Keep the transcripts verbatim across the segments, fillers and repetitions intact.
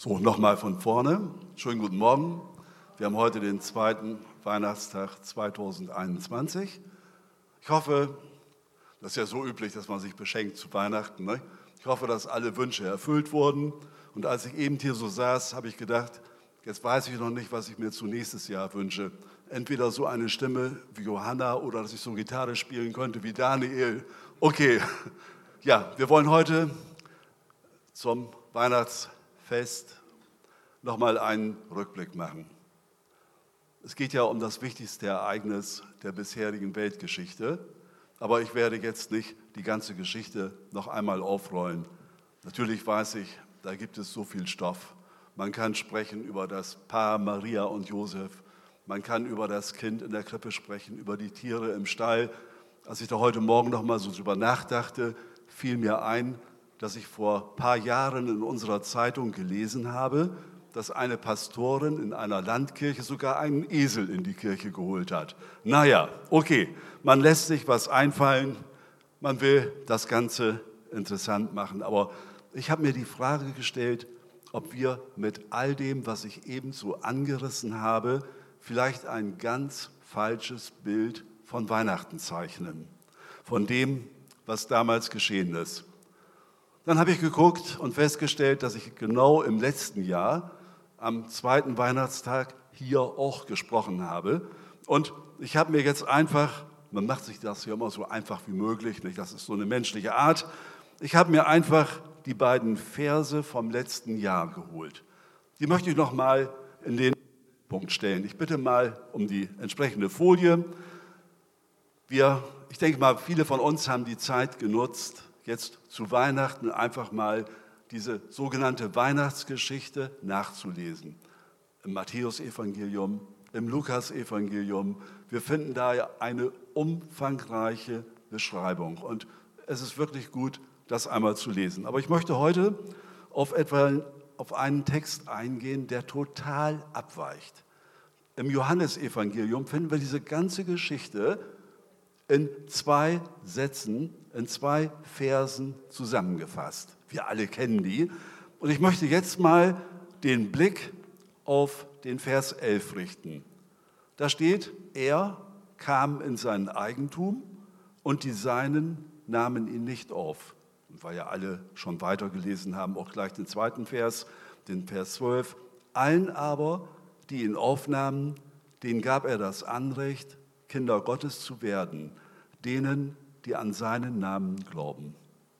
So, nochmal von vorne. Schönen guten Morgen. Wir haben heute den zweiten Weihnachtstag zweitausendeinundzwanzig. Ich hoffe, das ist ja so üblich, dass man sich beschenkt zu Weihnachten, ne? Ich hoffe, dass alle Wünsche erfüllt wurden. Und als ich eben hier so saß, habe ich gedacht, jetzt weiß ich noch nicht, was ich mir zu nächstes Jahr wünsche. Entweder so eine Stimme wie Johanna oder dass ich so Gitarre spielen könnte wie Daniel. Okay, ja, wir wollen heute zum Weihnachtsfest nochmal einen Rückblick machen. Es geht ja um das wichtigste Ereignis der bisherigen Weltgeschichte, aber ich werde jetzt nicht die ganze Geschichte noch einmal aufrollen. Natürlich weiß ich, da gibt es so viel Stoff. Man kann sprechen über das Paar Maria und Josef, man kann über das Kind in der Krippe sprechen, über die Tiere im Stall. Als ich da heute Morgen noch mal so drüber nachdachte, fiel mir ein, dass ich vor ein paar Jahren in unserer Zeitung gelesen habe, dass eine Pastorin in einer Landkirche sogar einen Esel in die Kirche geholt hat. Naja, okay, man lässt sich was einfallen, man will das Ganze interessant machen. Aber ich habe mir die Frage gestellt, ob wir mit all dem, was ich eben so angerissen habe, vielleicht ein ganz falsches Bild von Weihnachten zeichnen, von dem, was damals geschehen ist. Dann habe ich geguckt und festgestellt, dass ich genau im letzten Jahr am zweiten Weihnachtstag hier auch gesprochen habe. Und ich habe mir jetzt einfach, man macht sich das ja immer so einfach wie möglich, nicht? Das ist so eine menschliche Art, ich habe mir einfach die beiden Verse vom letzten Jahr geholt. Die möchte ich noch mal in den Punkt stellen. Ich bitte mal um die entsprechende Folie. Wir, ich denke mal, viele von uns haben die Zeit genutzt, jetzt zu Weihnachten einfach mal diese sogenannte Weihnachtsgeschichte nachzulesen. Im Matthäusevangelium, im Lukasevangelium. Wir finden da eine umfangreiche Beschreibung. Und es ist wirklich gut, das einmal zu lesen. Aber ich möchte heute auf, etwa, auf einen Text eingehen, der total abweicht. Im Johannesevangelium finden wir diese ganze Geschichte in zwei Sätzen, in zwei Versen zusammengefasst. Wir alle kennen die. Und ich möchte jetzt mal den Blick auf den Vers elf richten. Da steht, er kam in sein Eigentum und die Seinen nahmen ihn nicht auf. Und weil ja alle schon weitergelesen haben, auch gleich den zweiten Vers, den Vers zwölf. Allen aber, die ihn aufnahmen, denen gab er das Anrecht, Kinder Gottes zu werden, denen, die an seinen Namen glauben.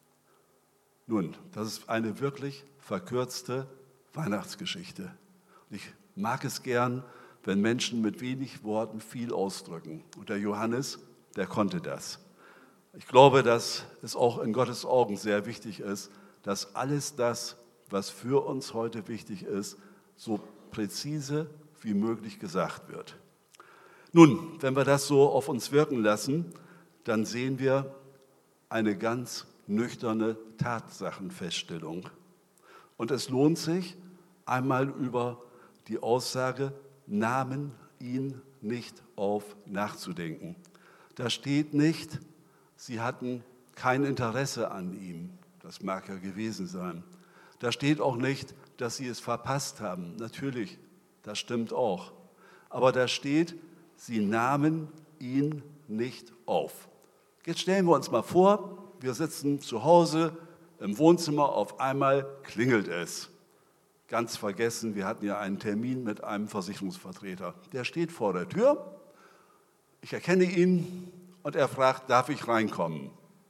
Nun, das ist eine wirklich verkürzte Weihnachtsgeschichte. Und ich mag es gern, wenn Menschen mit wenig Worten viel ausdrücken. Und der Johannes, der konnte das. Ich glaube, dass es auch in Gottes Augen sehr wichtig ist, dass alles das, was für uns heute wichtig ist, so präzise wie möglich gesagt wird. Nun, wenn wir das so auf uns wirken lassen, dann sehen wir eine ganz nüchterne Tatsachenfeststellung. Und es lohnt sich, einmal über die Aussage, nahmen ihn nicht auf, nachzudenken. Da steht nicht, sie hatten kein Interesse an ihm. Das mag ja gewesen sein. Da steht auch nicht, dass sie es verpasst haben. Natürlich, das stimmt auch. Aber da steht, sie nahmen ihn nicht auf. Jetzt stellen wir uns mal vor, wir sitzen zu Hause im Wohnzimmer, auf einmal klingelt es. Ganz vergessen, wir hatten ja einen Termin mit einem Versicherungsvertreter. Der steht vor der Tür, ich erkenne ihn und er fragt, darf ich reinkommen?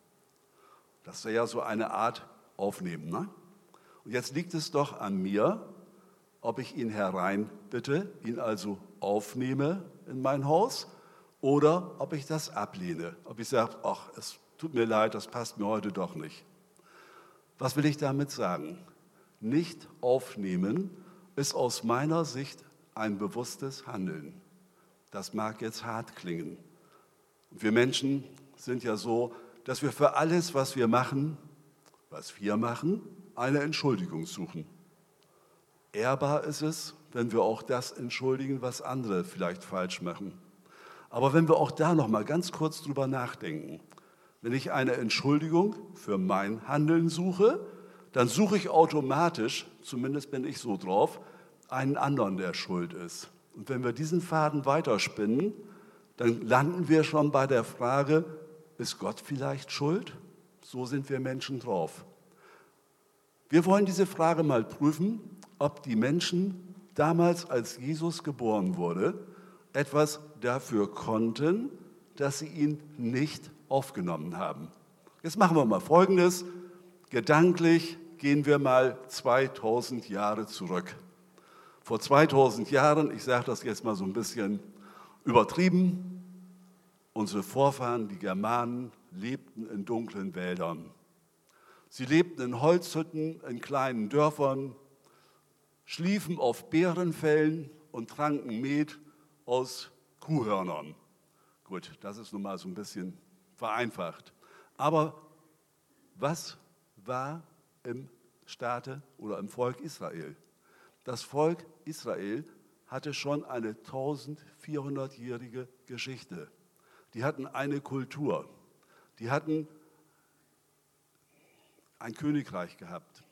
Das wäre ja so eine Art Aufnehmen, ne? Und jetzt liegt es doch an mir, ob ich ihn hereinbitte, ihn also aufnehme in mein Haus, oder ob ich das ablehne, ob ich sage, ach, es tut mir leid, das passt mir heute doch nicht. Was will ich damit sagen? Nicht aufnehmen ist aus meiner Sicht ein bewusstes Handeln. Das mag jetzt hart klingen. Und wir Menschen sind ja so, dass wir für alles, was wir machen, was wir machen, eine Entschuldigung suchen. Ehrbar ist es, wenn wir auch das entschuldigen, was andere vielleicht falsch machen. Aber wenn wir auch da noch mal ganz kurz drüber nachdenken, wenn ich eine Entschuldigung für mein Handeln suche, dann suche ich automatisch, zumindest bin ich so drauf, einen anderen, der schuld ist. Und wenn wir diesen Faden weiterspinnen, dann landen wir schon bei der Frage, ist Gott vielleicht schuld? So sind wir Menschen drauf. Wir wollen diese Frage mal prüfen, ob die Menschen damals, als Jesus geboren wurde, etwas dafür konnten, dass sie ihn nicht aufgenommen haben. Jetzt machen wir mal Folgendes. Gedanklich gehen wir mal zweitausend Jahre zurück. Vor zweitausend Jahren, ich sage das jetzt mal so ein bisschen übertrieben, unsere Vorfahren, die Germanen, lebten in dunklen Wäldern. Sie lebten in Holzhütten, in kleinen Dörfern, schliefen auf Beerenfällen und tranken Met aus Kuhhörnern. Gut, das ist nun mal so ein bisschen vereinfacht. Aber was war im Staate oder im Volk Israel? Das Volk Israel hatte schon eine eintausendvierhundertjährige Geschichte. Die hatten eine Kultur. Die hatten ein Königreich gehabt.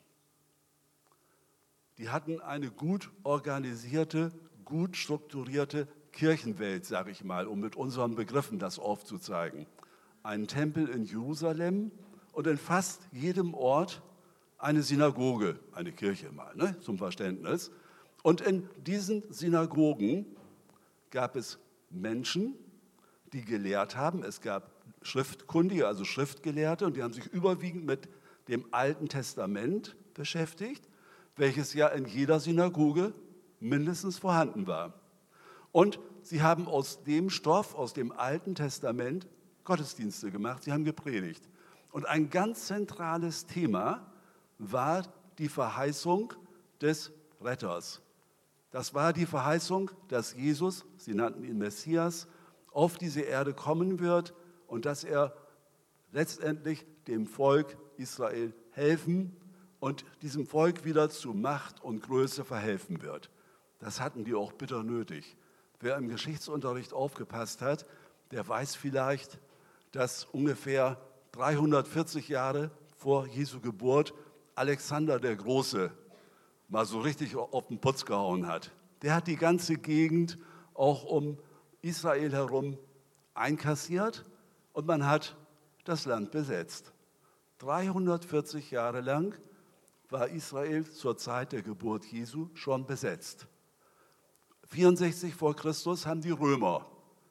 Die hatten eine gut organisierte, gut strukturierte Kirchenwelt, sage ich mal, um mit unseren Begriffen das aufzuzeigen. Einen Tempel in Jerusalem und in fast jedem Ort eine Synagoge, eine Kirche mal, ne, zum Verständnis. Und in diesen Synagogen gab es Menschen, die gelehrt haben. Es gab Schriftkundige, also Schriftgelehrte, und die haben sich überwiegend mit dem Alten Testament beschäftigt, welches ja in jeder Synagoge mindestens vorhanden war. Und sie haben aus dem Stoff, aus dem Alten Testament, Gottesdienste gemacht, sie haben gepredigt. Und ein ganz zentrales Thema war die Verheißung des Retters. Das war die Verheißung, dass Jesus, sie nannten ihn Messias, auf diese Erde kommen wird und dass er letztendlich dem Volk Israel helfen und diesem Volk wieder zu Macht und Größe verhelfen wird. Das hatten die auch bitter nötig. Wer im Geschichtsunterricht aufgepasst hat, der weiß vielleicht, dass ungefähr dreihundertvierzig Jahre vor Jesu Geburt Alexander der Große mal so richtig auf den Putz gehauen hat. Der hat die ganze Gegend auch um Israel herum einkassiert und man hat das Land besetzt. dreihundertvierzig Jahre lang war Israel zur Zeit der Geburt Jesu schon besetzt. vierundsechzig vor Christus haben die Römer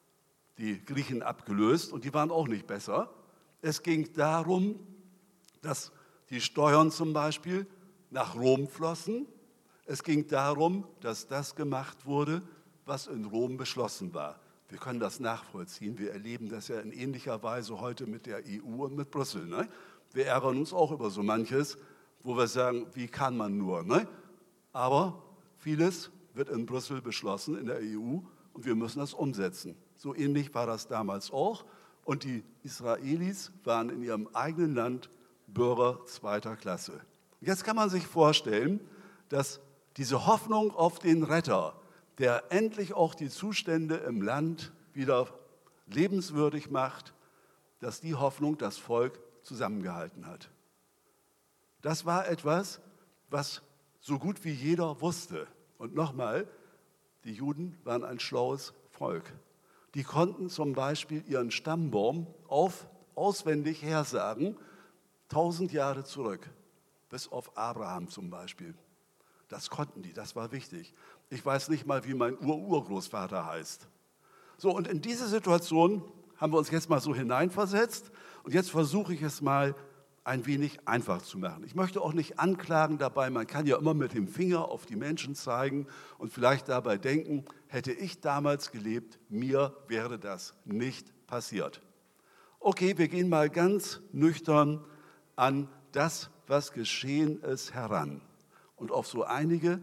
die Griechen abgelöst und die waren auch nicht besser. Es ging darum, dass die Steuern zum Beispiel nach Rom flossen. Es ging darum, dass das gemacht wurde, was in Rom beschlossen war. Wir können das nachvollziehen. Wir erleben das ja in ähnlicher Weise heute mit der E U und mit Brüssel. Ne? Wir ärgern uns auch über so manches, wo wir sagen, wie kann man nur? Ne? Aber vieles wird in Brüssel beschlossen, in der E U, und wir müssen das umsetzen. So ähnlich war das damals auch. Und die Israelis waren in ihrem eigenen Land Bürger zweiter Klasse. Jetzt kann man sich vorstellen, dass diese Hoffnung auf den Retter, der endlich auch die Zustände im Land wieder lebenswürdig macht, dass die Hoffnung das Volk zusammengehalten hat. Das war etwas, was so gut wie jeder wusste. Und nochmal, die Juden waren ein schlaues Volk. Die konnten zum Beispiel ihren Stammbaum auf, auswendig hersagen, tausend Jahre zurück, bis auf Abraham zum Beispiel. Das konnten die, das war wichtig. Ich weiß nicht mal, wie mein Ur-Urgroßvater heißt. So, und in diese Situation haben wir uns jetzt mal so hineinversetzt und jetzt versuche ich es mal ein wenig einfach zu machen. Ich möchte auch nicht anklagen dabei, man kann ja immer mit dem Finger auf die Menschen zeigen und vielleicht dabei denken, hätte ich damals gelebt, mir wäre das nicht passiert. Okay, wir gehen mal ganz nüchtern an das, was geschehen ist, heran. Und auf so einige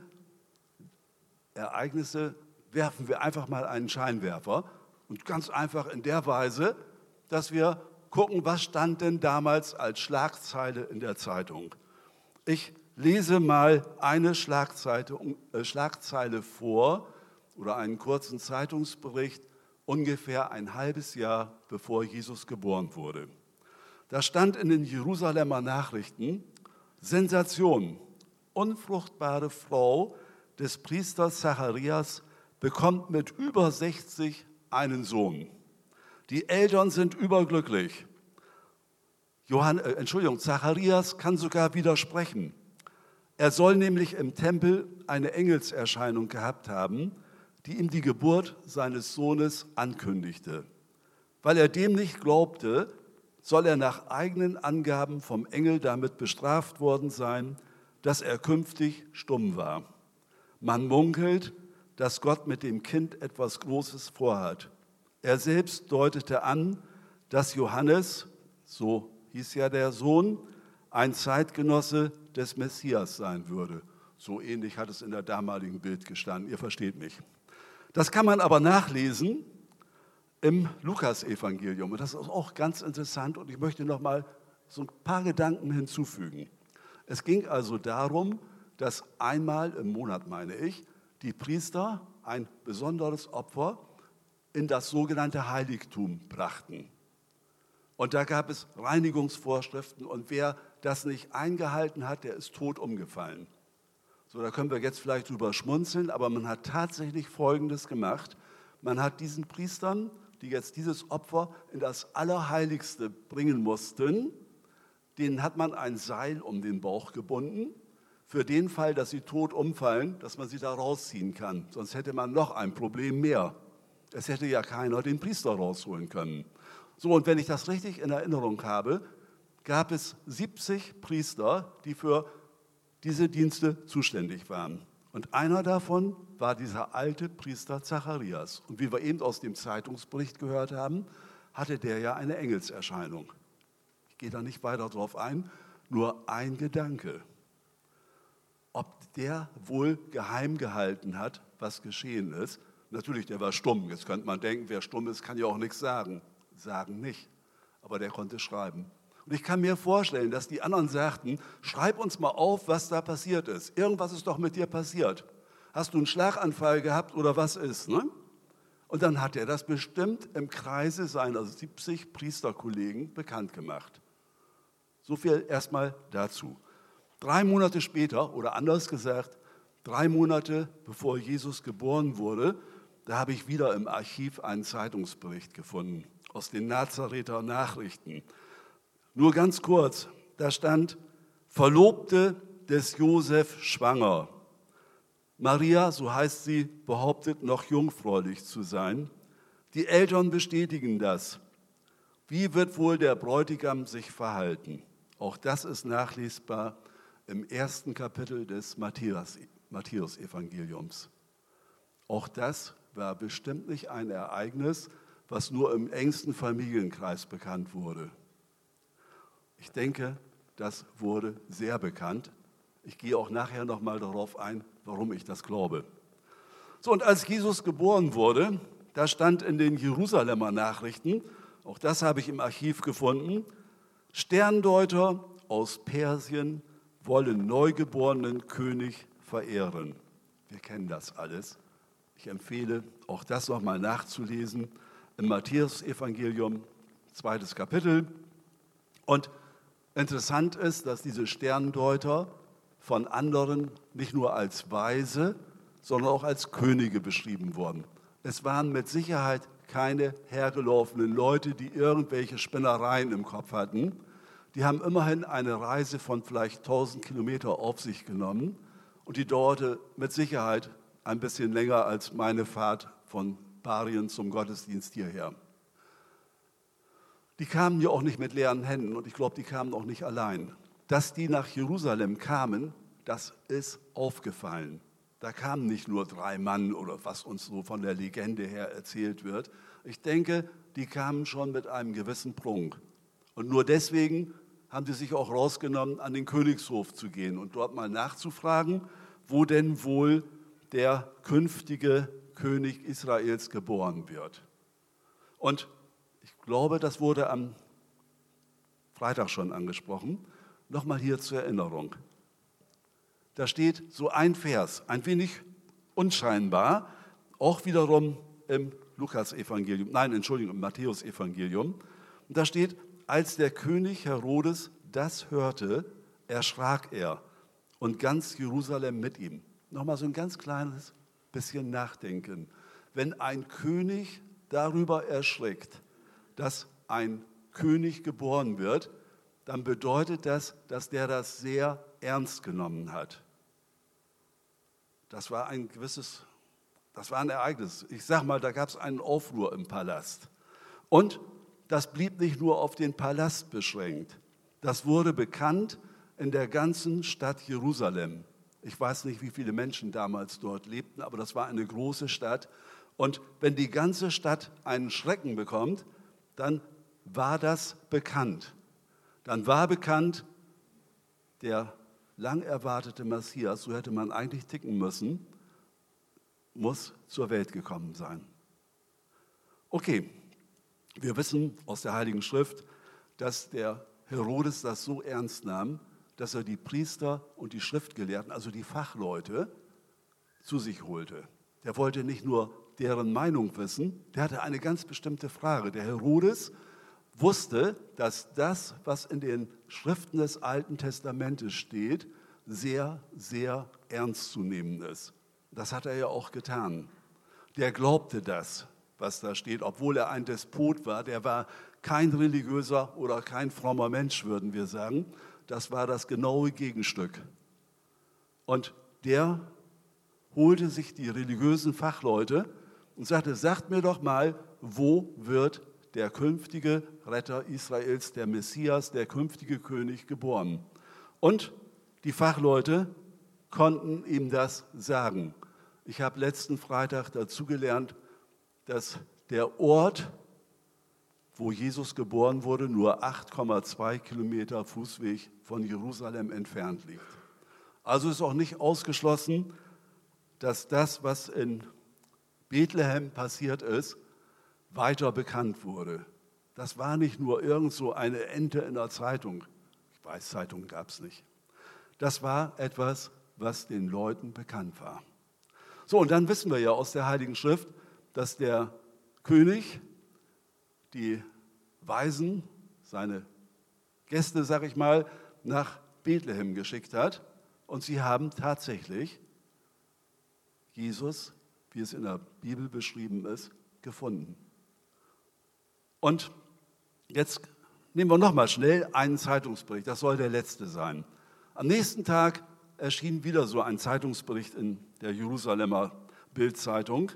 Ereignisse werfen wir einfach mal einen Scheinwerfer und ganz einfach in der Weise, dass wir gucken, was stand denn damals als Schlagzeile in der Zeitung. Ich lese mal eine Schlagzeile, äh, Schlagzeile vor oder einen kurzen Zeitungsbericht, ungefähr ein halbes Jahr bevor Jesus geboren wurde. Da stand in den Jerusalemer Nachrichten, Sensation. Unfruchtbare Frau des Priesters Zacharias bekommt mit über sechzig einen Sohn. Die Eltern sind überglücklich. Johann, äh, Entschuldigung, Zacharias kann sogar widersprechen. Er soll nämlich im Tempel eine Engelserscheinung gehabt haben, die ihm die Geburt seines Sohnes ankündigte. Weil er dem nicht glaubte, soll er nach eigenen Angaben vom Engel damit bestraft worden sein, dass er künftig stumm war. Man munkelt, dass Gott mit dem Kind etwas Großes vorhat. Er selbst deutete an, dass Johannes, so hieß ja der Sohn, ein Zeitgenosse des Messias sein würde. So ähnlich hat es in der damaligen Bild gestanden, ihr versteht mich. Das kann man aber nachlesen im Lukas-Evangelium. Und das ist auch ganz interessant und ich möchte noch mal so ein paar Gedanken hinzufügen. Es ging also darum, dass einmal im Monat, meine ich, die Priester ein besonderes Opfer in das sogenannte Heiligtum brachten. Und da gab es Reinigungsvorschriften und wer das nicht eingehalten hat, der ist tot umgefallen. So, da können wir jetzt vielleicht drüber schmunzeln, aber man hat tatsächlich Folgendes gemacht. Man hat diesen Priestern, die jetzt dieses Opfer in das Allerheiligste bringen mussten, denen hat man ein Seil um den Bauch gebunden, für den Fall, dass sie tot umfallen, dass man sie da rausziehen kann. Sonst hätte man noch ein Problem mehr. Es hätte ja keiner den Priester rausholen können. So, und wenn ich das richtig in Erinnerung habe, gab es siebzig Priester, die für diese Dienste zuständig waren. Und einer davon war dieser alte Priester Zacharias. Und wie wir eben aus dem Zeitungsbericht gehört haben, hatte der ja eine Engelserscheinung. Ich gehe da nicht weiter drauf ein, nur ein Gedanke. Ob der wohl geheim gehalten hat, was geschehen ist. Natürlich, der war stumm. Jetzt könnte man denken, wer stumm ist, kann ja auch nichts sagen. Sagen nicht. Aber der konnte schreiben. Und ich kann mir vorstellen, dass die anderen sagten, schreib uns mal auf, was da passiert ist. Irgendwas ist doch mit dir passiert. Hast du einen Schlaganfall gehabt oder was ist? Ne? Und dann hat er das bestimmt im Kreise seiner siebzig Priesterkollegen bekannt gemacht. So viel erstmal dazu. Drei Monate später, oder anders gesagt, drei Monate bevor Jesus geboren wurde, da habe ich wieder im Archiv einen Zeitungsbericht gefunden aus den Nazareter Nachrichten. Nur ganz kurz, da stand, Verlobte des Josef schwanger. Maria, so heißt sie, behauptet noch jungfräulich zu sein. Die Eltern bestätigen das. Wie wird wohl der Bräutigam sich verhalten? Auch das ist nachlesbar im ersten Kapitel des Matthäus-Evangeliums. Auch das war bestimmt nicht ein Ereignis, was nur im engsten Familienkreis bekannt wurde. Ich denke, das wurde sehr bekannt. Ich gehe auch nachher noch mal darauf ein, warum ich das glaube. So, und als Jesus geboren wurde, da stand in den Jerusalemer Nachrichten, auch das habe ich im Archiv gefunden, Sterndeuter aus Persien wollen neugeborenen König verehren. Wir kennen das alles. Ich empfehle, auch das noch mal nachzulesen im Matthäus-Evangelium, zweites Kapitel. Und interessant ist, dass diese Sterndeuter von anderen nicht nur als Weise, sondern auch als Könige beschrieben wurden. Es waren mit Sicherheit keine hergelaufenen Leute, die irgendwelche Spinnereien im Kopf hatten. Die haben immerhin eine Reise von vielleicht tausend Kilometer auf sich genommen und die dauerte mit Sicherheit ein bisschen länger als meine Fahrt von Barien zum Gottesdienst hierher. Die kamen ja auch nicht mit leeren Händen und ich glaube, die kamen auch nicht allein. Dass die nach Jerusalem kamen, das ist aufgefallen. Da kamen nicht nur drei Mann oder was uns so von der Legende her erzählt wird. Ich denke, die kamen schon mit einem gewissen Prunk. Und nur deswegen haben sie sich auch rausgenommen, an den Königshof zu gehen und dort mal nachzufragen, wo denn wohl der künftige König Israels geboren wird. Und ich glaube, das wurde am Freitag schon angesprochen. Nochmal hier zur Erinnerung. Da steht so ein Vers, ein wenig unscheinbar, auch wiederum im Lukas-Evangelium, nein, Entschuldigung, im Matthäus-Evangelium. Und da steht, als der König Herodes das hörte, erschrak er und ganz Jerusalem mit ihm. Nochmal so ein ganz kleines bisschen nachdenken. Wenn ein König darüber erschrickt, dass ein König geboren wird, dann bedeutet das, dass der das sehr ernst genommen hat. Das war ein gewisses, das war ein Ereignis. Ich sage mal, da gab es einen Aufruhr im Palast. Und das blieb nicht nur auf den Palast beschränkt. Das wurde bekannt in der ganzen Stadt Jerusalem. Ich weiß nicht, wie viele Menschen damals dort lebten, aber das war eine große Stadt. Und wenn die ganze Stadt einen Schrecken bekommt, dann war das bekannt. Dann war bekannt, der lang erwartete Messias, so hätte man eigentlich ticken müssen, muss zur Welt gekommen sein. Okay, wir wissen aus der Heiligen Schrift, dass der Herodes das so ernst nahm, dass er die Priester und die Schriftgelehrten, also die Fachleute, zu sich holte. Der wollte nicht nur deren Meinung wissen, der hatte eine ganz bestimmte Frage. Der Herodes wusste, dass das, was in den Schriften des Alten Testamentes steht, sehr, sehr ernst zu nehmen ist. Das hat er ja auch getan. Der glaubte das, was da steht, obwohl er ein Despot war. Der war kein religiöser oder kein frommer Mensch, würden wir sagen. Das war das genaue Gegenstück. Und der holte sich die religiösen Fachleute und sagte, sagt mir doch mal, wo wird der künftige Retter Israels, der Messias, der künftige König geboren? Und die Fachleute konnten ihm das sagen. Ich habe letzten Freitag dazu gelernt, dass der Ort, wo Jesus geboren wurde, nur acht Komma zwei Kilometer Fußweg von Jerusalem entfernt liegt. Also ist auch nicht ausgeschlossen, dass das, was in Bethlehem passiert ist, weiter bekannt wurde. Das war nicht nur irgend so eine Ente in der Zeitung. Ich weiß, Zeitungen gab es nicht. Das war etwas, was den Leuten bekannt war. So, und dann wissen wir ja aus der Heiligen Schrift, dass der König die Weisen, seine Gäste, sag ich mal, nach Bethlehem geschickt hat. Und sie haben tatsächlich Jesus, wie es in der Bibel beschrieben ist, gefunden. Und jetzt nehmen wir nochmal schnell einen Zeitungsbericht, das soll der letzte sein. Am nächsten Tag erschien wieder so ein Zeitungsbericht in der Jerusalemer Bildzeitung.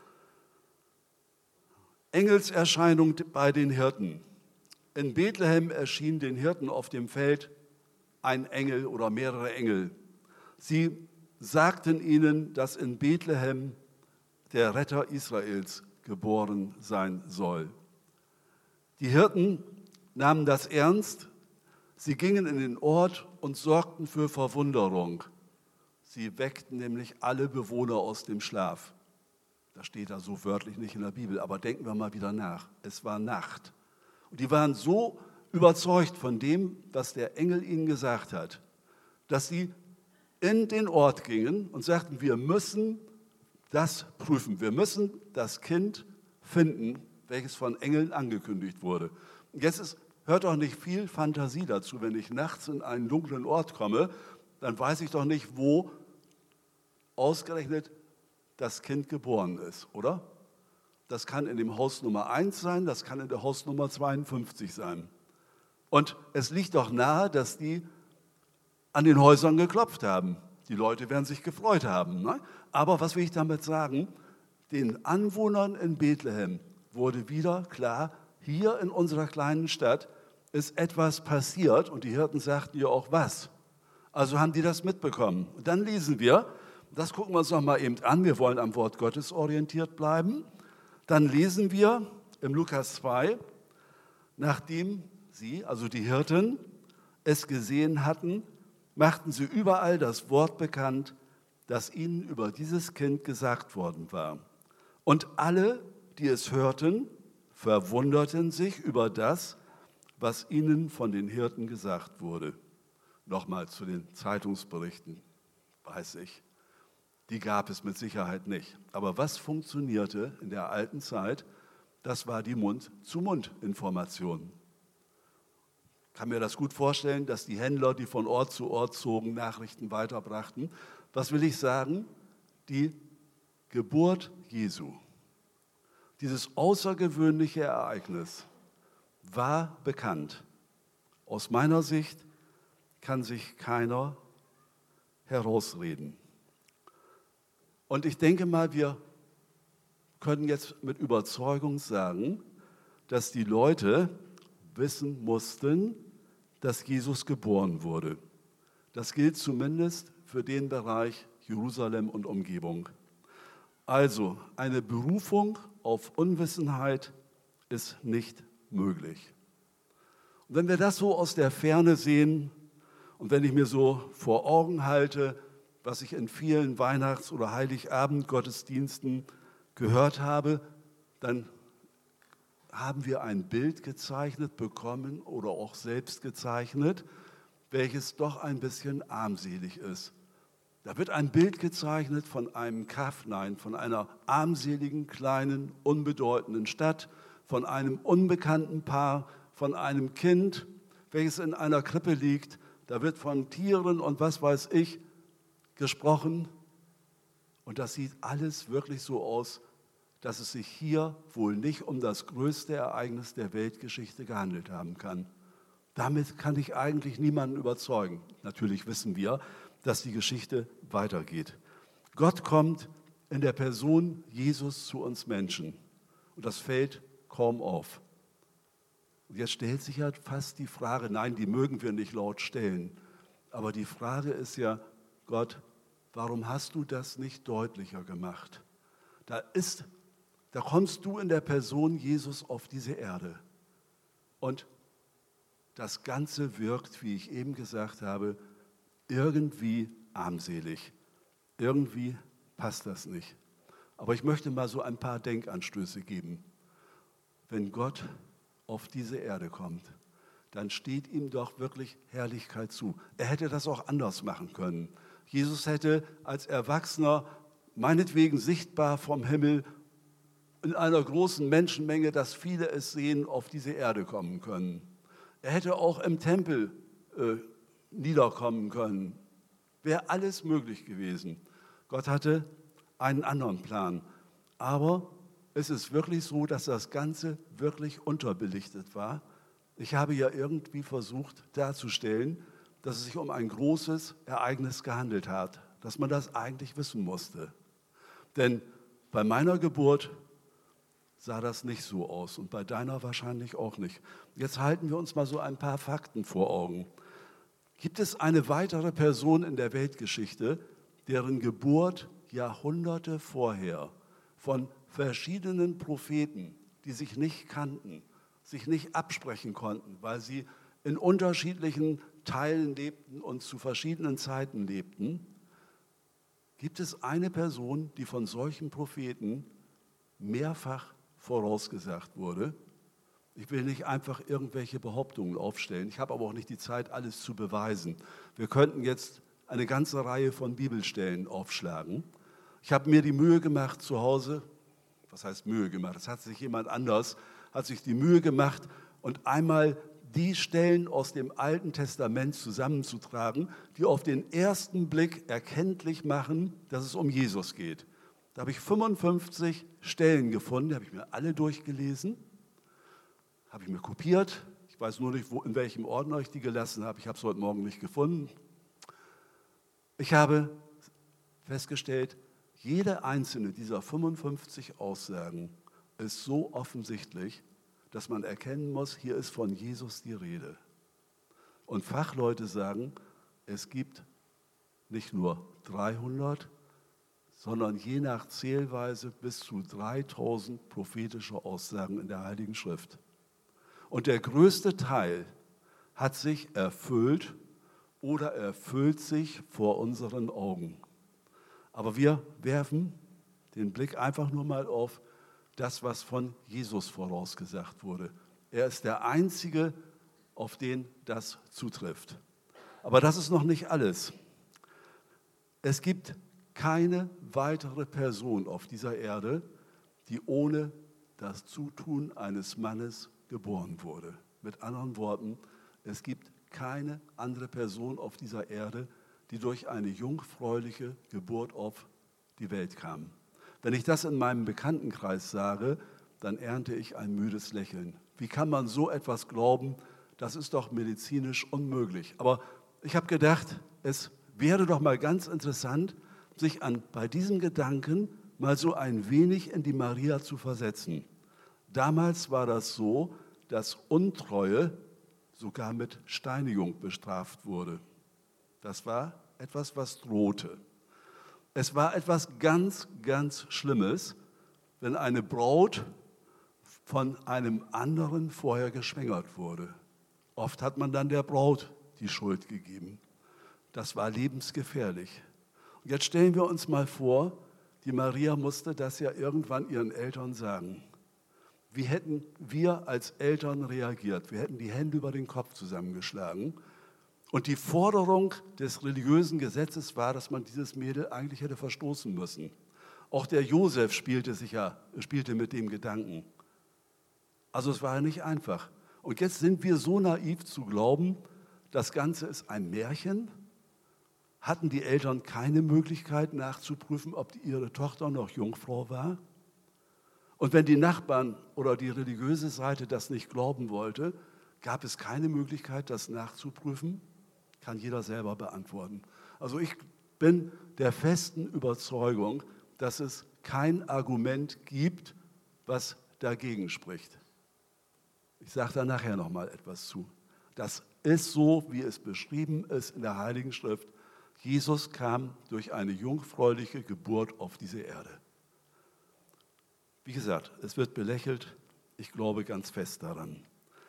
Engelserscheinung bei den Hirten. In Bethlehem erschien den Hirten auf dem Feld ein Engel oder mehrere Engel. Sie sagten ihnen, dass in Bethlehem der Retter Israels geboren sein soll. Die Hirten nahmen das ernst. Sie gingen in den Ort und sorgten für Verwunderung. Sie weckten nämlich alle Bewohner aus dem Schlaf. Das steht da so wörtlich nicht in der Bibel, aber denken wir mal wieder nach. Es war Nacht. Und die waren so überzeugt von dem, was der Engel ihnen gesagt hat, dass sie in den Ort gingen und sagten, wir müssen das prüfen. Wir müssen das Kind finden, welches von Engeln angekündigt wurde. Und jetzt ist, hört doch nicht viel Fantasie dazu, wenn ich nachts in einen dunklen Ort komme, dann weiß ich doch nicht, wo ausgerechnet das Kind geboren ist, oder? Das kann in dem Haus Nummer eins sein, das kann in der Haus Nummer zweiundfünfzig sein. Und es liegt doch nahe, dass die an den Häusern geklopft haben. Die Leute werden sich gefreut haben. Ne? Aber was will ich damit sagen? Den Anwohnern in Bethlehem wurde wieder klar, hier in unserer kleinen Stadt ist etwas passiert und die Hirten sagten ja auch was. Also haben die das mitbekommen. Und dann lesen wir, das gucken wir uns noch mal eben an, wir wollen am Wort Gottes orientiert bleiben. Dann lesen wir im Lukas zwei, nachdem sie, also die Hirten, es gesehen hatten, machten sie überall das Wort bekannt, das ihnen über dieses Kind gesagt worden war. Und alle, die es hörten, verwunderten sich über das, was ihnen von den Hirten gesagt wurde. Nochmal zu den Zeitungsberichten, weiß ich, die gab es mit Sicherheit nicht. Aber was funktionierte in der alten Zeit, das war die Mund-zu-Mund-Information. Ich kann mir das gut vorstellen, dass die Händler, die von Ort zu Ort zogen, Nachrichten weiterbrachten. Was will ich sagen? Die Geburt Jesu, dieses außergewöhnliche Ereignis, war bekannt. Aus meiner Sicht kann sich keiner herausreden. Und ich denke mal, wir können jetzt mit Überzeugung sagen, dass die Leute wissen mussten, dass Jesus geboren wurde. Das gilt zumindest für den Bereich Jerusalem und Umgebung. Also eine Berufung auf Unwissenheit ist nicht möglich. Und wenn wir das so aus der Ferne sehen und wenn ich mir so vor Augen halte, was ich in vielen Weihnachts- oder Heiligabend-Gottesdiensten gehört habe, dann haben wir ein Bild gezeichnet bekommen oder auch selbst gezeichnet, welches doch ein bisschen armselig ist. Da wird ein Bild gezeichnet von einem Kaff, nein, von einer armseligen, kleinen, unbedeutenden Stadt, von einem unbekannten Paar, von einem Kind, welches in einer Krippe liegt. Da wird von Tieren und was weiß ich gesprochen. Und das sieht alles wirklich so aus, dass es sich hier wohl nicht um das größte Ereignis der Weltgeschichte gehandelt haben kann. Damit kann ich eigentlich niemanden überzeugen. Natürlich wissen wir, dass die Geschichte weitergeht. Gott kommt in der Person Jesus zu uns Menschen. Und das fällt kaum auf. Und jetzt stellt sich ja fast die Frage, nein, die mögen wir nicht laut stellen. Aber die Frage ist ja, Gott, warum hast du das nicht deutlicher gemacht? Da ist, da kommst du in der Person Jesus auf diese Erde. Und das Ganze wirkt, wie ich eben gesagt habe, irgendwie armselig. Irgendwie passt das nicht. Aber ich möchte mal so ein paar Denkanstöße geben. Wenn Gott auf diese Erde kommt, dann steht ihm doch wirklich Herrlichkeit zu. Er hätte das auch anders machen können. Jesus hätte als Erwachsener, meinetwegen sichtbar vom Himmel, in einer großen Menschenmenge, dass viele es sehen, auf diese Erde kommen können. Er hätte auch im Tempel äh, niederkommen können. Wäre alles möglich gewesen. Gott hatte einen anderen Plan. Aber es ist wirklich so, dass das Ganze wirklich unterbelichtet war. Ich habe ja irgendwie versucht darzustellen, dass es sich um ein großes Ereignis gehandelt hat, dass man das eigentlich wissen musste. Denn bei meiner Geburt sah das nicht so aus und bei deiner wahrscheinlich auch nicht. Jetzt halten wir uns mal so ein paar Fakten vor Augen. Gibt es eine weitere Person in der Weltgeschichte, deren Geburt Jahrhunderte vorher von verschiedenen Propheten, die sich nicht kannten, sich nicht absprechen konnten, weil sie in unterschiedlichen Teilen lebten und zu verschiedenen Zeiten lebten, gibt es eine Person, die von solchen Propheten mehrfach vorausgesagt wurde? Ich will nicht einfach irgendwelche Behauptungen aufstellen. Ich habe aber auch nicht die Zeit, alles zu beweisen. Wir könnten jetzt eine ganze Reihe von Bibelstellen aufschlagen. Ich habe mir die Mühe gemacht zu Hause, was heißt Mühe gemacht? Das hat sich jemand anders, hat sich die Mühe gemacht und einmal die Stellen aus dem Alten Testament zusammenzutragen, die auf den ersten Blick erkenntlich machen, dass es um Jesus geht. Da habe ich fünfundfünfzig Stellen gefunden, die habe ich mir alle durchgelesen, habe ich mir kopiert. Ich weiß nur nicht, wo, in welchem Ordner ich die gelassen habe. Ich habe es heute Morgen nicht gefunden. Ich habe festgestellt, jede einzelne dieser fünfundfünfzig Aussagen ist so offensichtlich, dass man erkennen muss, hier ist von Jesus die Rede. Und Fachleute sagen, es gibt nicht nur dreihundert, sondern je nach Zählweise bis zu dreitausend prophetische Aussagen in der Heiligen Schrift. Und der größte Teil hat sich erfüllt oder erfüllt sich vor unseren Augen. Aber wir werfen den Blick einfach nur mal auf das, was von Jesus vorausgesagt wurde. Er ist der Einzige, auf den das zutrifft. Aber das ist noch nicht alles. Es gibt keine weitere Person auf dieser Erde, die ohne das Zutun eines Mannes geboren wurde. Mit anderen Worten, es gibt keine andere Person auf dieser Erde, die durch eine jungfräuliche Geburt auf die Welt kam. Wenn ich das in meinem Bekanntenkreis sage, dann ernte ich ein müdes Lächeln. Wie kann man so etwas glauben? Das ist doch medizinisch unmöglich. Aber ich habe gedacht, es wäre doch mal ganz interessant, sich an, bei diesem Gedanken mal so ein wenig in die Maria zu versetzen. Damals war das so, dass Untreue sogar mit Steinigung bestraft wurde. Das war etwas, was drohte. Es war etwas ganz, ganz Schlimmes, wenn eine Braut von einem anderen vorher geschwängert wurde. Oft hat man dann der Braut die Schuld gegeben. Das war lebensgefährlich. Und jetzt stellen wir uns mal vor, die Maria musste das ja irgendwann ihren Eltern sagen. Wie hätten wir als Eltern reagiert? Wir hätten die Hände über den Kopf zusammengeschlagen. Und die Forderung des religiösen Gesetzes war, dass man dieses Mädel eigentlich hätte verstoßen müssen. Auch der Josef spielte, sich ja, spielte mit dem Gedanken. Also es war ja nicht einfach. Und jetzt sind wir so naiv zu glauben, das Ganze ist ein Märchen. Hatten die Eltern keine Möglichkeit nachzuprüfen, ob die, ihre Tochter noch Jungfrau war? Und wenn die Nachbarn oder die religiöse Seite das nicht glauben wollte, gab es keine Möglichkeit, das nachzuprüfen? Kann jeder selber beantworten. Also ich bin der festen Überzeugung, dass es kein Argument gibt, was dagegen spricht. Ich sage da nachher noch mal etwas zu. Das ist so, wie es beschrieben ist in der Heiligen Schrift. Jesus kam durch eine jungfräuliche Geburt auf diese Erde. Wie gesagt, es wird belächelt. Ich glaube ganz fest daran.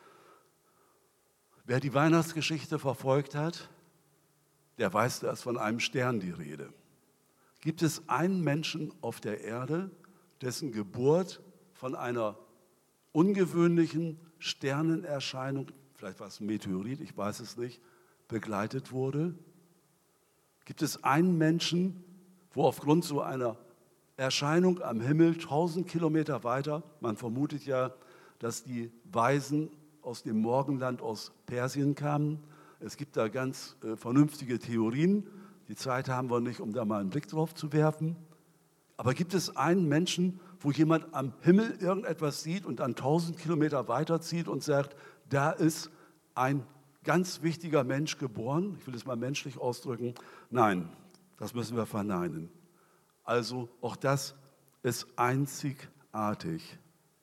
Wer die Weihnachtsgeschichte verfolgt hat, der weiß, da ist von einem Stern die Rede. Gibt es einen Menschen auf der Erde, dessen Geburt von einer ungewöhnlichen Sternenerscheinung, vielleicht war es ein Meteorit, ich weiß es nicht, begleitet wurde? Gibt es einen Menschen, wo aufgrund so einer Erscheinung am Himmel tausend Kilometer weiter, man vermutet ja, dass die Weisen aus dem Morgenland aus Persien kamen. Es gibt da ganz äh, vernünftige Theorien. Die Zeit haben wir nicht, um da mal einen Blick drauf zu werfen. Aber gibt es einen Menschen, wo jemand am Himmel irgendetwas sieht und dann tausend Kilometer weiterzieht und sagt, da ist ein ganz wichtiger Mensch geboren? Ich will es mal menschlich ausdrücken. Nein, das müssen wir verneinen. Also auch das ist einzigartig.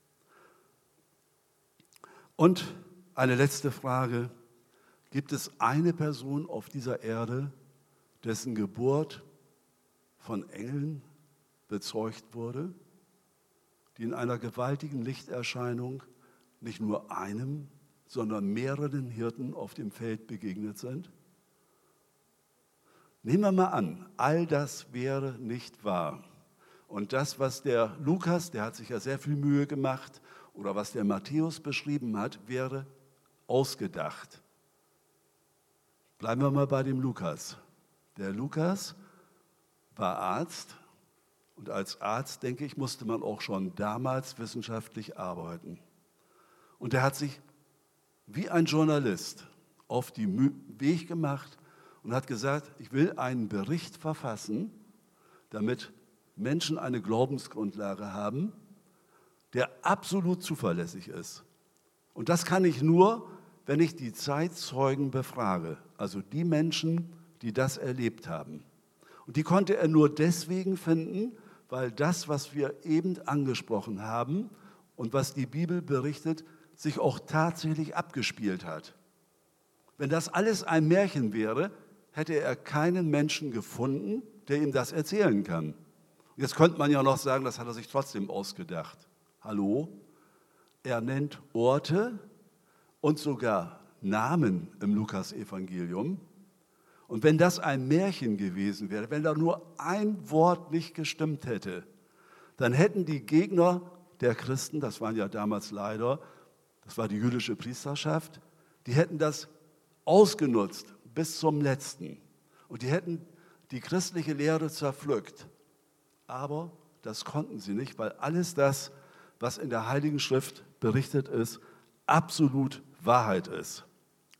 Und eine letzte Frage. Gibt es eine Person auf dieser Erde, dessen Geburt von Engeln bezeugt wurde, die in einer gewaltigen Lichterscheinung nicht nur einem, sondern mehreren Hirten auf dem Feld begegnet sind? Nehmen wir mal an, all das wäre nicht wahr. Und das, was der Lukas, der hat sich ja sehr viel Mühe gemacht, oder was der Matthäus beschrieben hat, wäre ausgedacht. Bleiben wir mal bei dem Lukas. Der Lukas war Arzt und als Arzt, denke ich, musste man auch schon damals wissenschaftlich arbeiten. Und er hat sich wie ein Journalist auf den Weg gemacht und hat gesagt, ich will einen Bericht verfassen, damit Menschen eine Glaubensgrundlage haben, der absolut zuverlässig ist. Und das kann ich nur, wenn ich die Zeitzeugen befrage, also die Menschen, die das erlebt haben. Und die konnte er nur deswegen finden, weil das, was wir eben angesprochen haben und was die Bibel berichtet, sich auch tatsächlich abgespielt hat. Wenn das alles ein Märchen wäre, hätte er keinen Menschen gefunden, der ihm das erzählen kann. Jetzt könnte man ja noch sagen, das hat er sich trotzdem ausgedacht. Hallo? Er nennt Orte und sogar Namen im Lukasevangelium. Und wenn das ein Märchen gewesen wäre, wenn da nur ein Wort nicht gestimmt hätte, dann hätten die Gegner der Christen, das waren ja damals leider, das war die jüdische Priesterschaft, die hätten das ausgenutzt bis zum Letzten. Und die hätten die christliche Lehre zerpflückt. Aber das konnten sie nicht, weil alles das, was in der Heiligen Schrift berichtet ist, absolut Wahrheit ist.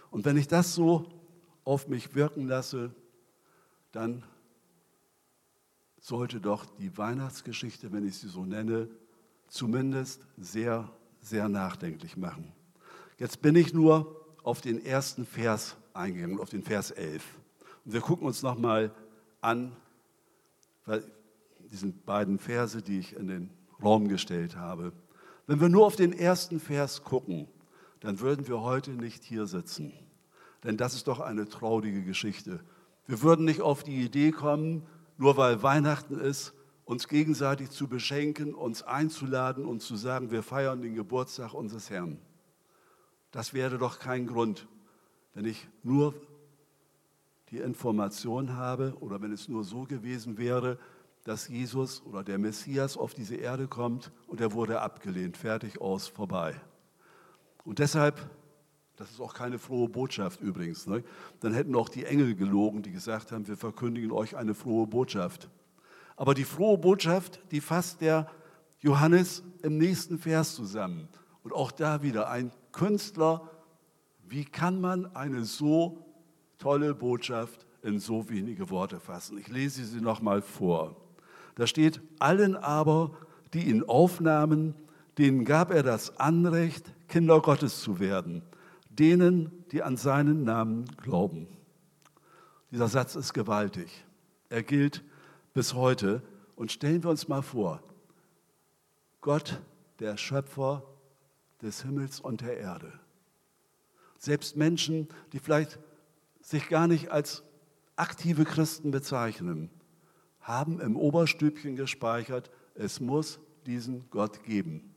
Und wenn ich das so auf mich wirken lasse, dann sollte doch die Weihnachtsgeschichte, wenn ich sie so nenne, zumindest sehr, sehr nachdenklich machen. Jetzt bin ich nur auf den ersten Vers eingegangen, auf den Vers elf. Und wir gucken uns nochmal an, weil diese beiden Verse, die ich in den Raum gestellt habe. Wenn wir nur auf den ersten Vers gucken, dann würden wir heute nicht hier sitzen. Denn das ist doch eine traurige Geschichte. Wir würden nicht auf die Idee kommen, nur weil Weihnachten ist, uns gegenseitig zu beschenken, uns einzuladen und zu sagen, wir feiern den Geburtstag unseres Herrn. Das wäre doch kein Grund, wenn ich nur die Information habe oder wenn es nur so gewesen wäre, dass Jesus oder der Messias auf diese Erde kommt und er wurde abgelehnt, fertig, aus, vorbei. Und deshalb, das ist auch keine frohe Botschaft übrigens, ne? Dann hätten auch die Engel gelogen, die gesagt haben, wir verkündigen euch eine frohe Botschaft. Aber die frohe Botschaft, die fasst der Johannes im nächsten Vers zusammen. Und auch da wieder ein Künstler, wie kann man eine so tolle Botschaft in so wenige Worte fassen? Ich lese sie nochmal vor. Da steht, allen aber, die ihn aufnahmen, denen gab er das Anrecht, Kinder Gottes zu werden, denen, die an seinen Namen glauben. Dieser Satz ist gewaltig. Er gilt bis heute. Und stellen wir uns mal vor, Gott, der Schöpfer des Himmels und der Erde. Selbst Menschen, die vielleicht sich gar nicht als aktive Christen bezeichnen, haben im Oberstübchen gespeichert, es muss diesen Gott geben.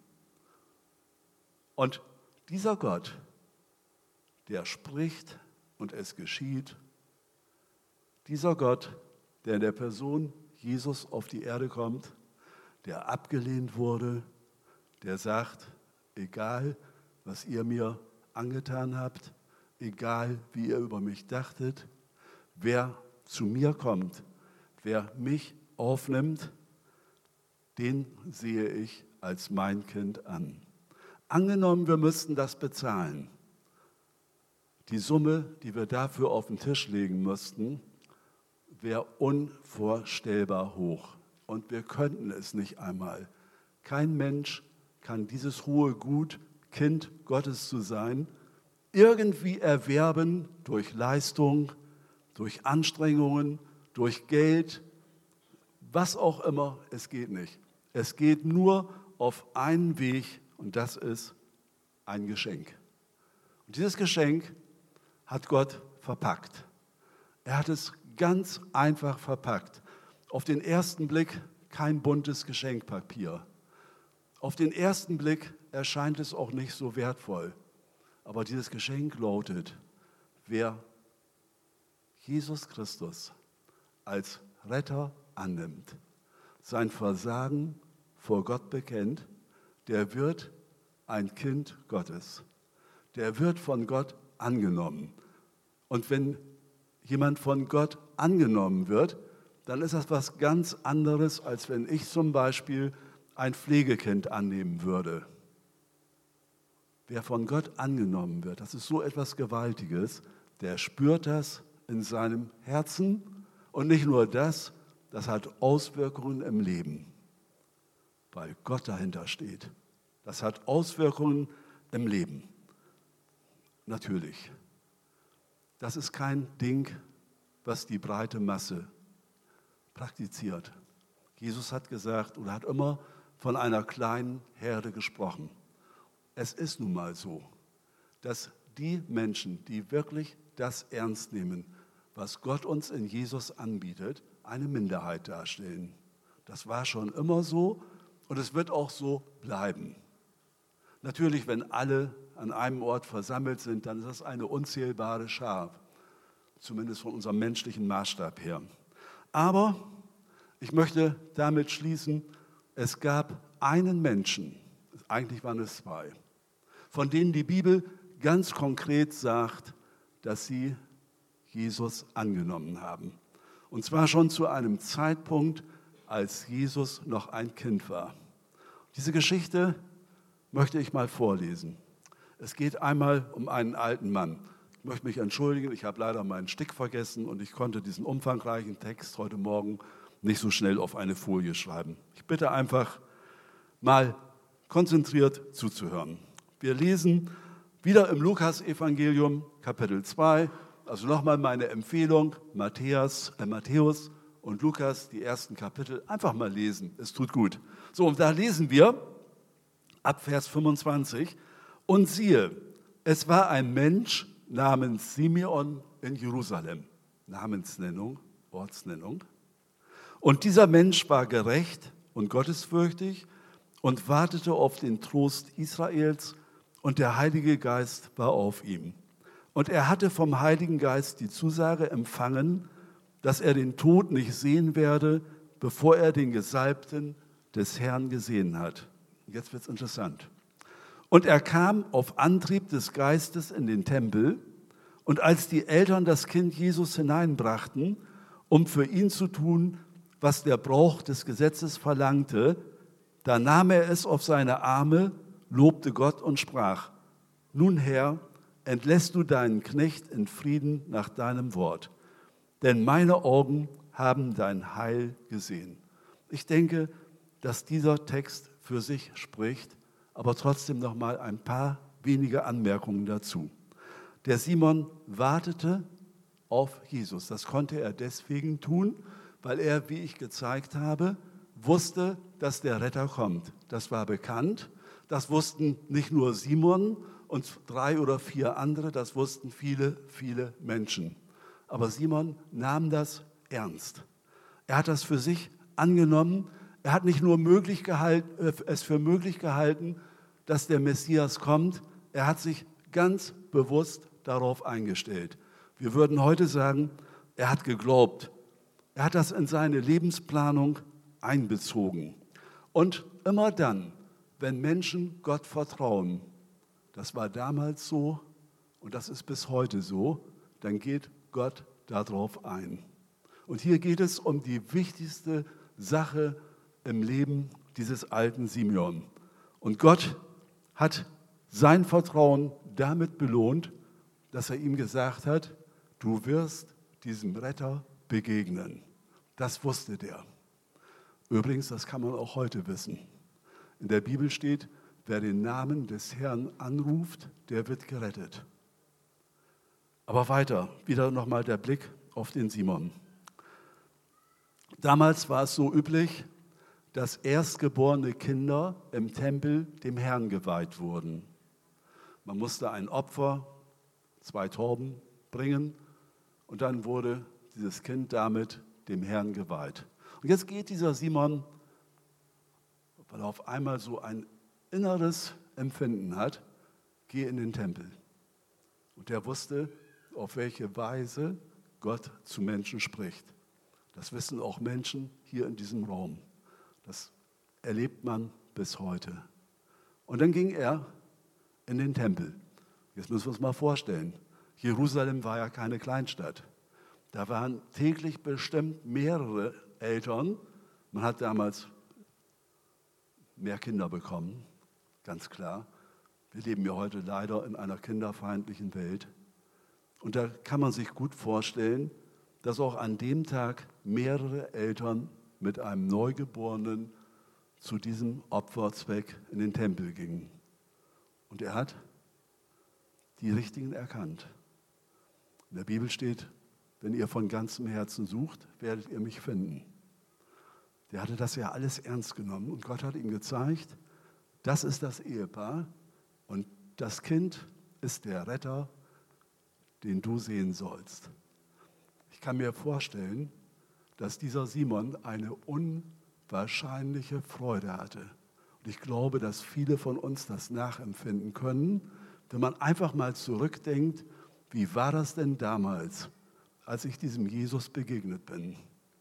Und dieser Gott, der spricht und es geschieht, dieser Gott, der in der Person Jesus auf die Erde kommt, der abgelehnt wurde, der sagt, egal was ihr mir angetan habt, egal wie ihr über mich dachtet, wer zu mir kommt, wer mich aufnimmt, den sehe ich als mein Kind an. Angenommen, wir müssten das bezahlen. Die Summe, die wir dafür auf den Tisch legen müssten, wäre unvorstellbar hoch. Und wir könnten es nicht einmal. Kein Mensch kann dieses hohe Gut, Kind Gottes zu sein, irgendwie erwerben durch Leistung, durch Anstrengungen, durch Geld, was auch immer, es geht nicht. Es geht nur auf einen Weg und das ist ein Geschenk. Und dieses Geschenk hat Gott verpackt. Er hat es ganz einfach verpackt. Auf den ersten Blick kein buntes Geschenkpapier. Auf den ersten Blick erscheint es auch nicht so wertvoll. Aber dieses Geschenk lautet, wer Jesus Christus als Retter annimmt, sein Versagen vor Gott bekennt, der wird ein Kind Gottes. Der wird von Gott angenommen. Und wenn jemand von Gott angenommen wird, dann ist das was ganz anderes, als wenn ich zum Beispiel ein Pflegekind annehmen würde. Wer von Gott angenommen wird, das ist so etwas Gewaltiges, der spürt das in seinem Herzen und nicht nur das, das hat Auswirkungen im Leben, weil Gott dahinter steht. Das hat Auswirkungen im Leben. Natürlich. Das ist kein Ding, was die breite Masse praktiziert. Jesus hat gesagt oder hat immer von einer kleinen Herde gesprochen. Es ist nun mal so, dass die Menschen, die wirklich das ernst nehmen, was Gott uns in Jesus anbietet, eine Minderheit darstellen. Das war schon immer so und es wird auch so bleiben. Natürlich, wenn alle an einem Ort versammelt sind, dann ist das eine unzählbare Schar, zumindest von unserem menschlichen Maßstab her. Aber ich möchte damit schließen, es gab einen Menschen, eigentlich waren es zwei, von denen die Bibel ganz konkret sagt, dass sie Jesus angenommen haben. Und zwar schon zu einem Zeitpunkt, als Jesus noch ein Kind war. Diese Geschichte möchte ich mal vorlesen. Es geht einmal um einen alten Mann. Ich möchte mich entschuldigen, ich habe leider meinen Stick vergessen und ich konnte diesen umfangreichen Text heute Morgen nicht so schnell auf eine Folie schreiben. Ich bitte einfach mal konzentriert zuzuhören. Wir lesen wieder im Lukas-Evangelium, Kapitel zwei, also nochmal meine Empfehlung, Matthäus, äh, Matthäus und Lukas, die ersten Kapitel, einfach mal lesen, es tut gut. So, und da lesen wir ab Vers fünfundzwanzig, und siehe, es war ein Mensch namens Simeon in Jerusalem, Namensnennung, Ortsnennung, und dieser Mensch war gerecht und gottesfürchtig und wartete auf den Trost Israels, und der Heilige Geist war auf ihm. Und er hatte vom Heiligen Geist die Zusage empfangen, dass er den Tod nicht sehen werde, bevor er den Gesalbten des Herrn gesehen hat. Jetzt wird es interessant. Und er kam auf Antrieb des Geistes in den Tempel, und als die Eltern das Kind Jesus hineinbrachten, um für ihn zu tun, was der Brauch des Gesetzes verlangte, da nahm er es auf seine Arme, lobte Gott und sprach: Nun Herr, entlässt du deinen Knecht in Frieden nach deinem Wort, denn meine Augen haben dein Heil gesehen. Ich denke, dass dieser Text für sich spricht, aber trotzdem noch mal ein paar wenige Anmerkungen dazu. Der Simon wartete auf Jesus. Das konnte er deswegen tun, weil er, wie ich gezeigt habe, wusste, dass der Retter kommt. Das war bekannt. Das wussten nicht nur Simon und drei oder vier andere, das wussten viele, viele Menschen. Aber Simon nahm das ernst. Er hat das für sich angenommen. Er hat nicht nur möglich gehalten, es für möglich gehalten, dass der Messias kommt. Er hat sich ganz bewusst darauf eingestellt. Wir würden heute sagen, er hat geglaubt. Er hat das in seine Lebensplanung einbezogen. Und immer dann, wenn Menschen Gott vertrauen, das war damals so und das ist bis heute so, dann geht Gott darauf ein. Und hier geht es um die wichtigste Sache im Leben dieses alten Simeon. Und Gott hat sein Vertrauen damit belohnt, dass er ihm gesagt hat, du wirst diesem Retter begegnen. Das wusste der. Übrigens, das kann man auch heute wissen. In der Bibel steht, wer den Namen des Herrn anruft, der wird gerettet. Aber weiter, wieder nochmal der Blick auf den Simon. Damals war es so üblich, dass erstgeborene Kinder im Tempel dem Herrn geweiht wurden. Man musste ein Opfer, zwei Tauben bringen und dann wurde dieses Kind damit dem Herrn geweiht. Und jetzt geht dieser Simon, weil er auf einmal so ein inneres Empfinden hat, geh in den Tempel. Und er wusste, auf welche Weise Gott zu Menschen spricht. Das wissen auch Menschen hier in diesem Raum. Das erlebt man bis heute. Und dann ging er in den Tempel. Jetzt müssen wir uns mal vorstellen, Jerusalem war ja keine Kleinstadt. Da waren täglich bestimmt mehrere Eltern. Man hat damals mehr Kinder bekommen, ganz klar. Wir leben ja heute leider in einer kinderfeindlichen Welt. Und da kann man sich gut vorstellen, dass auch an dem Tag mehrere Eltern mit einem Neugeborenen zu diesem Opferzweck in den Tempel gingen. Und er hat die Richtigen erkannt. In der Bibel steht, wenn ihr von ganzem Herzen sucht, werdet ihr mich finden. Der hatte das ja alles ernst genommen und Gott hat ihm gezeigt, das ist das Ehepaar und das Kind ist der Retter, den du sehen sollst. Ich kann mir vorstellen, dass dieser Simon eine unwahrscheinliche Freude hatte. Und ich glaube, dass viele von uns das nachempfinden können, wenn man einfach mal zurückdenkt, wie war das denn damals, als ich diesem Jesus begegnet bin?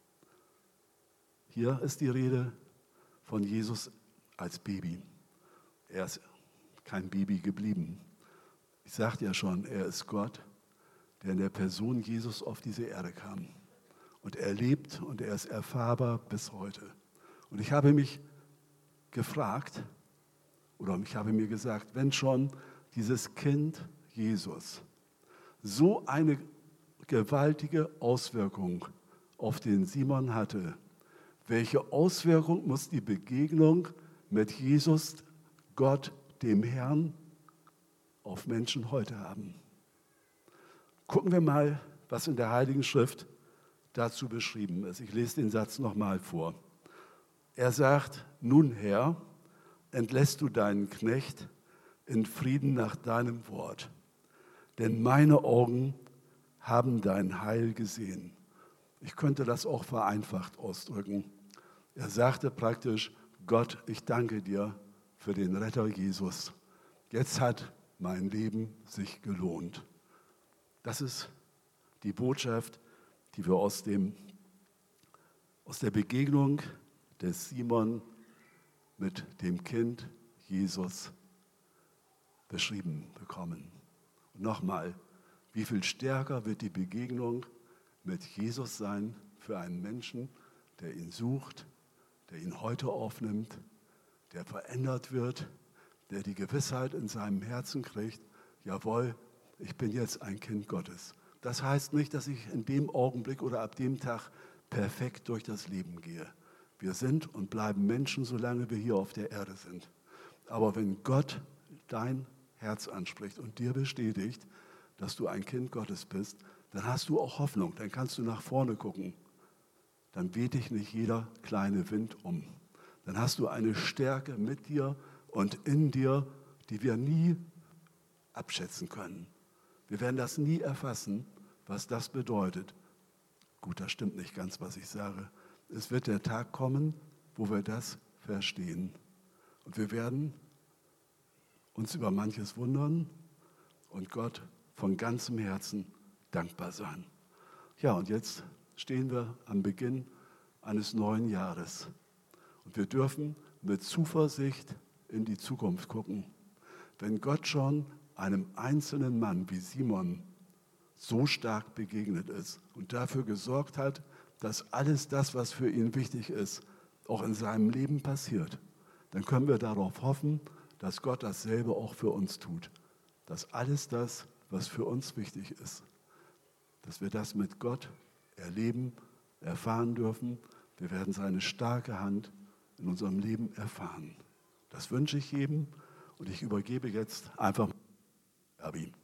Hier ist die Rede von Jesus als Baby. Er ist kein Baby geblieben. Ich sagte ja schon, er ist Gott, der in der Person Jesus auf diese Erde kam. Und er lebt und er ist erfahrbar bis heute. Und ich habe mich gefragt, oder ich habe mir gesagt, wenn schon dieses Kind Jesus so eine gewaltige Auswirkung auf den Simon hatte. Welche Auswirkung muss die Begegnung mit Jesus, Gott, dem Herrn, auf Menschen heute haben? Gucken wir mal, was in der Heiligen Schrift dazu beschrieben ist. Ich lese den Satz nochmal vor. Er sagt, nun Herr, entlässt du deinen Knecht in Frieden nach deinem Wort, denn meine Augen haben dein Heil gesehen. Ich könnte das auch vereinfacht ausdrücken. Er sagte praktisch, Gott, ich danke dir für den Retter Jesus. Jetzt hat mein Leben sich gelohnt. Das ist die Botschaft, die wir aus, dem, aus der Begegnung des Simon mit dem Kind Jesus beschrieben bekommen. Und nochmal, wie viel stärker wird die Begegnung mit Jesus sein für einen Menschen, der ihn sucht, der ihn heute aufnimmt, der verändert wird, der die Gewissheit in seinem Herzen kriegt, jawohl, ich bin jetzt ein Kind Gottes. Das heißt nicht, dass ich in dem Augenblick oder ab dem Tag perfekt durch das Leben gehe. Wir sind und bleiben Menschen, solange wir hier auf der Erde sind. Aber wenn Gott dein Herz anspricht und dir bestätigt, dass du ein Kind Gottes bist, dann hast du auch Hoffnung, dann kannst du nach vorne gucken. Dann weht dich nicht jeder kleine Wind um. Dann hast du eine Stärke mit dir und in dir, die wir nie abschätzen können. Wir werden das nie erfassen, was das bedeutet. Gut, das stimmt nicht ganz, was ich sage. Es wird der Tag kommen, wo wir das verstehen. Und wir werden uns über manches wundern und Gott von ganzem Herzen dankbar sein. Ja, und jetzt stehen wir am Beginn eines neuen Jahres. Und wir dürfen mit Zuversicht in die Zukunft gucken. Wenn Gott schon einem einzelnen Mann wie Simon so stark begegnet ist und dafür gesorgt hat, dass alles das, was für ihn wichtig ist, auch in seinem Leben passiert, dann können wir darauf hoffen, dass Gott dasselbe auch für uns tut. Dass alles das, was für uns wichtig ist, dass wir das mit Gott erleben, erfahren dürfen. Wir werden seine starke Hand in unserem Leben erfahren. Das wünsche ich jedem und ich übergebe jetzt einfach Abi.